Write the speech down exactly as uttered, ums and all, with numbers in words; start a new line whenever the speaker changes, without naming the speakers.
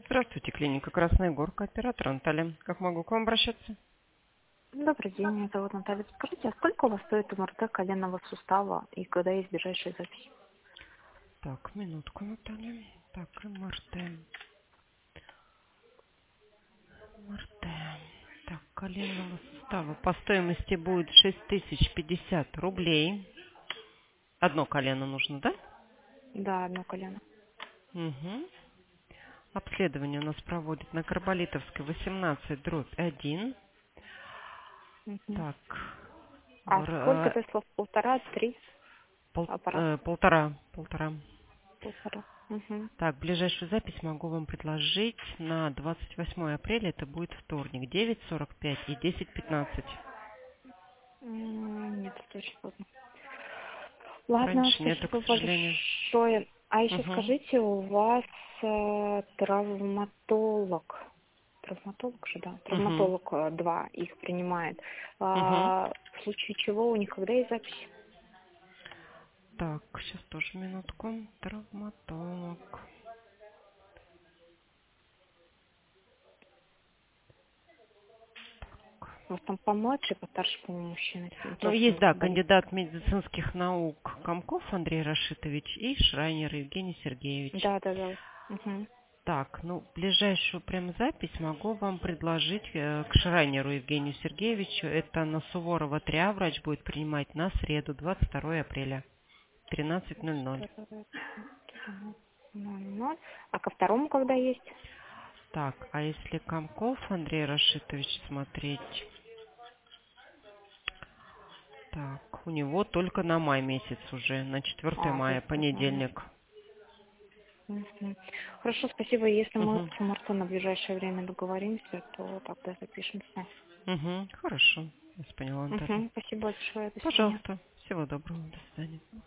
Здравствуйте, клиника Красная Горка, оператор Наталья. Как могу к вам обращаться?
Добрый день, меня зовут Наталья. Скажите, а сколько у вас стоит МРТ коленного сустава и когда есть ближайшая запись?
Так, минутку, Наталья. Так, МРТ. МРТ. Так, коленного сустава. По стоимости будет шесть тысяч пятьдесят рублей. Одно колено нужно, да?
Да, одно колено.
Угу. Обследование у нас проводит на Карболитовской восемнадцать дробь один.
Мгм.
Так,
А сколько
р- э,
теслов? Полтора, три
пол-
аппарат?
э, полтора, полтора.
Полтора. Угу.
Так, ближайшую запись могу вам предложить на двадцать восьмое апреля. Это будет вторник, девять сорок пять и десять пятнадцать.
Нет, это очень поздно. Ладно,
Раньше нету, к
спасибо
сожалению.
большое. А еще
Угу.
скажите, у вас э, травматолог, травматолог же, да,
Угу.
травматолог э, два их принимает.
Угу.
А, в случае чего у них когда есть запись?
Так, сейчас тоже минутку. Травматолог.
У вас там помладше, потарше, по-моему, мужчина,
Ну,
просто
есть,
не
да,
болит.
кандидат медицинских наук Комков Андрей Рашитович и Шрайнер Евгений Сергеевич.
Да, да, да. Угу.
Так, ну, ближайшую прям запись могу вам предложить э, к Шрайнеру Евгению Сергеевичу. Это на Суворова три А врач будет принимать на среду, двадцать второе апреля, тринадцать ноль ноль.
ноль. А ко второму когда есть?
Так, а если Комков Андрей Рашитович смотреть, так, у него только на май месяц уже, на четвёртое
А, то
мая,
есть нормально.
понедельник.
Мгм. Хорошо, спасибо. Если мы
Угу,
с Марта на ближайшее время договоримся, то тогда запишемся.
угу, хорошо, я поняла, Наталья.
Угу. Спасибо большое. До свидания.
Пожалуйста, всего доброго, до свидания.